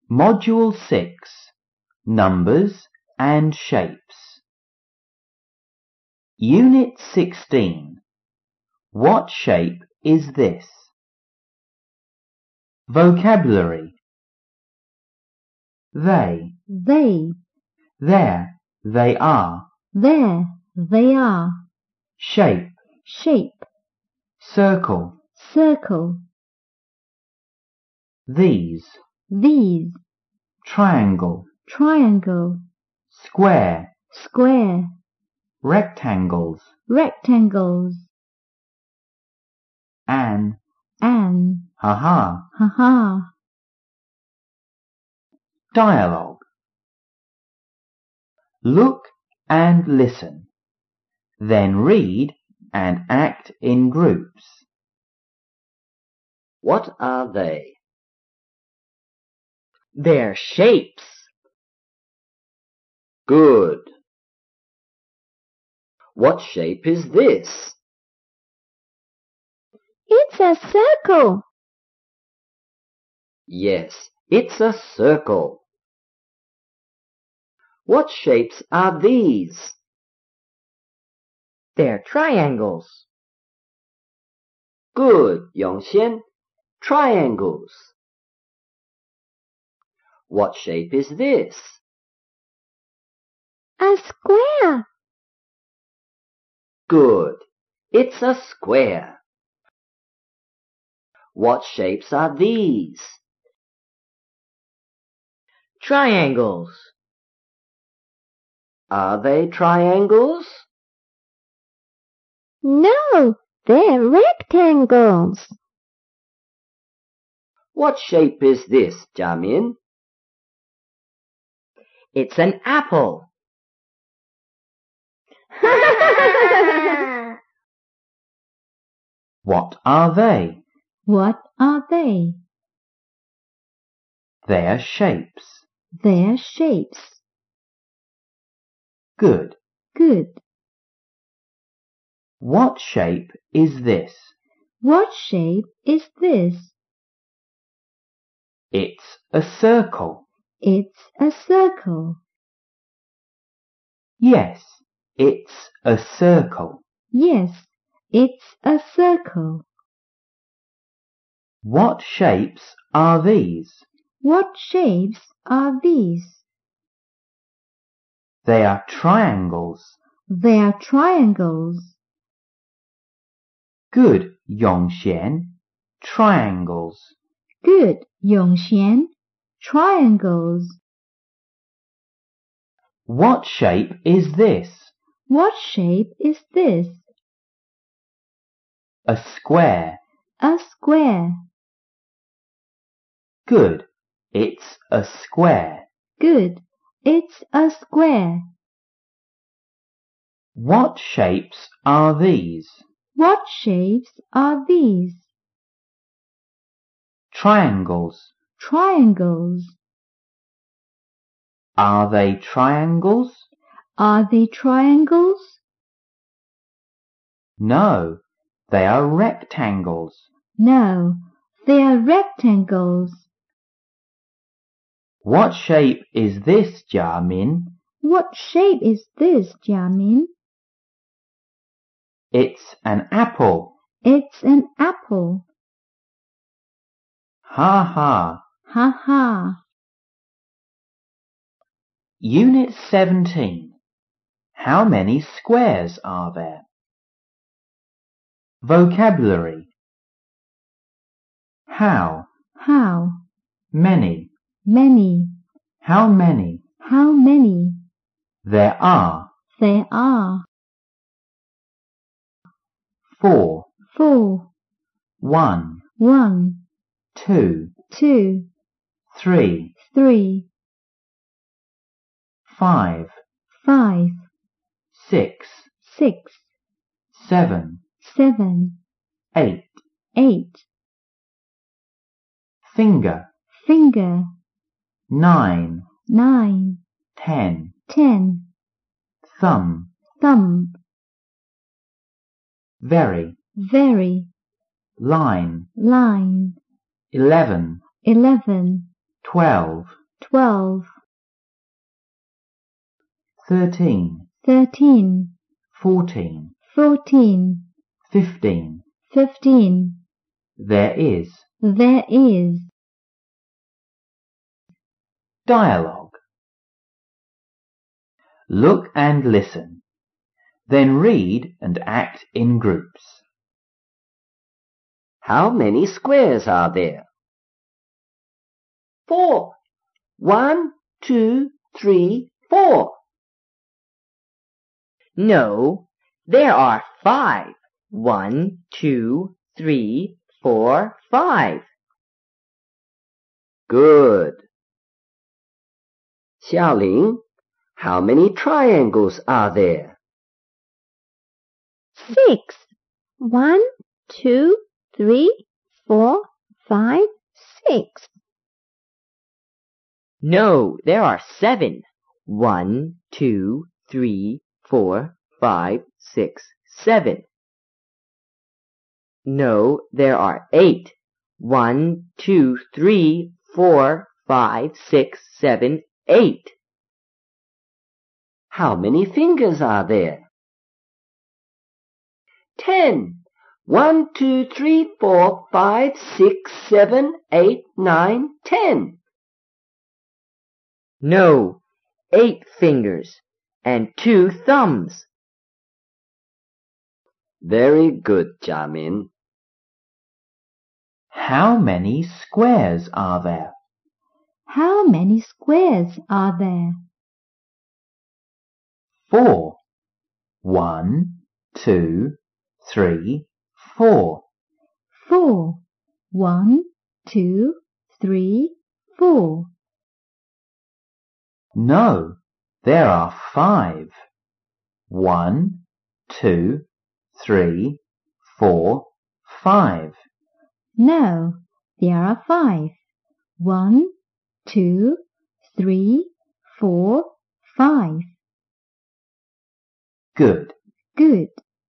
Module 6, Numbers and Shapes. Unit 16. What shape is this? Vocabulary. They. There, they are. There, they are. Shape. Circle. These. Triangle. Square. Rectangles. An. Ha-ha. Dialogue. Look and listen. Then read and act in groups. What are they? They're shapes. Good. What shape is this? It's a circle. Yes, it's a circle. What shapes are these? They're triangles. Good, Yongxian. Triangles. What shape is this? A square. Good. It's a square. What shapes are these? Triangles. Are they triangles? No, they're rectangles. What shape is this, Jiamin? It's an apple. What are they? They're shapes. Good. What shape is this? It's a circle. Yes, it's a circle. What shapes are these? They are triangles. Good, Yongxian. Triangles. What shape is this? A square. Good, it's a square. What shapes are these? Triangles. Are they triangles? No, they are rectangles. What shape is this, Jiamin? It's an apple. Ha-ha. Unit 17. How many squares are there? Vocabulary. How. Many. How many? There are. 4. 1. 2. 3. 5. 6. 7. 8. Finger. 9. 10. Thumb. Very. Line. 11. 12, 12, 13, 13, 14, 14, 15. 15. There is. There is. Dialogue. Look and listen. Then read and act in groups. How many squares are there? 4. 1, 2, 3, 4. No, there are 5. 1, 2, 3, 4, 5. Good. Xiaoling, how many triangles are there? 6. 1, 2, 3, 4, 5, 6. No, there are 7. 1, 2, 3, 4, 5, 6, 7. No, there are 8. 1, 2, 3, 4, 5, 6, 7, 8. How many fingers are there? 10. 1, 2, 3, 4, 5, 6, 7, 8, 9, 10. No, 8 fingers and 2 thumbs. Very good, Jiamin. How many squares are there? How many squares are there? 4. 1, 2, 3, 4. 4. 1, 2, 3, 4. No, there are 5. 1, 2, 3, 4, 5. No, there are 5. 1, 2, 3, 4, 5. Good. Good.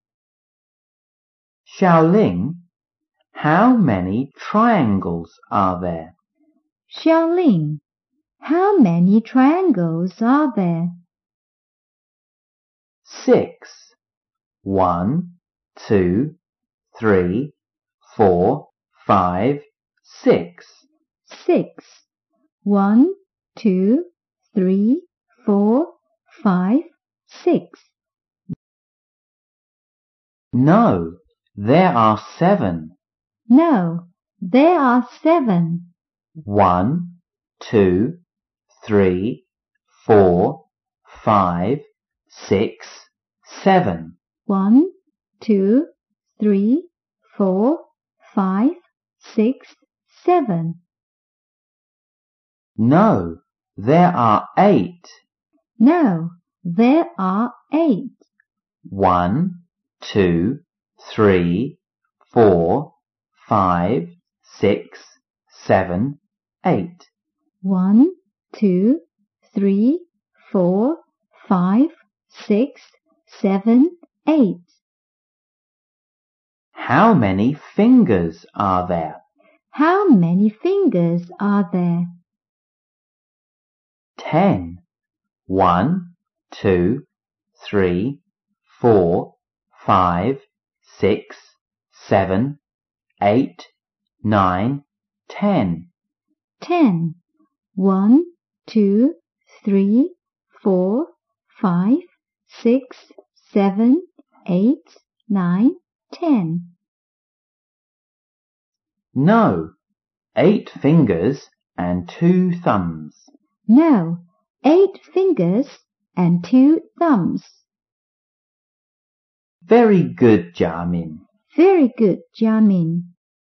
Xiaoling, how many triangles are there? Xiaoling, how many triangles are there? 6. 1, 2, 3, 4, 5, 6. 6. 1, 2, 3, 4, 5, 6. No, there are 7. No, there are 7. 1, 2, 3, 4, 5, 6, 7. 1, 2, 3, 4, 5, 6, 7. No, there are 8. No, there are 8. 1, 2, 3, 4, 5, 6, 7, 8. 1, 2, 3, 4, 5, 6, 7, 8. How many fingers are there? How many fingers are there? 10. 1, 2, 3, 4, 5, 6, 7, 8, 9, 10. 10. 1, 2, 3, 4, 5, 6, 7, 8, 9, 10. No, 8 fingers and 2 thumbs. No, 8 fingers and 2 thumbs. Very good, Jiamin. Very good, Jiamin.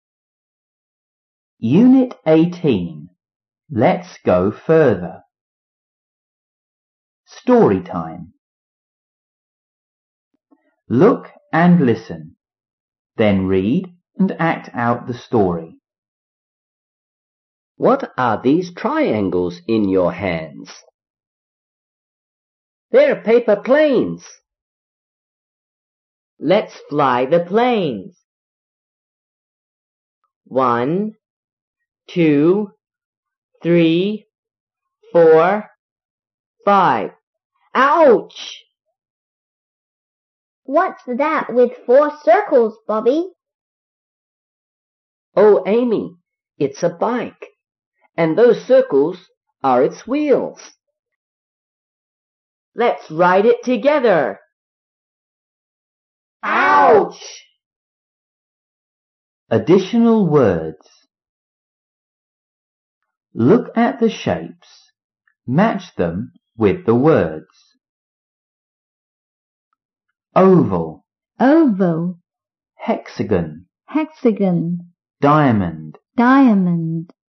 Unit 18. Let's go further. Story time. Look and listen. Then read and act out the story. What are these triangles in your hands? They're paper planes. Let's fly the planes. 1, 2, 3, 4, 5. Ouch! What's that with 4 circles, Bobby? Oh, Amy, it's a bike, and those circles are its wheels. Let's ride it together. Ouch! Additional words. Look at the shapes. Match them with the words. Oval, oval, hexagon, hexagon, diamond, diamond,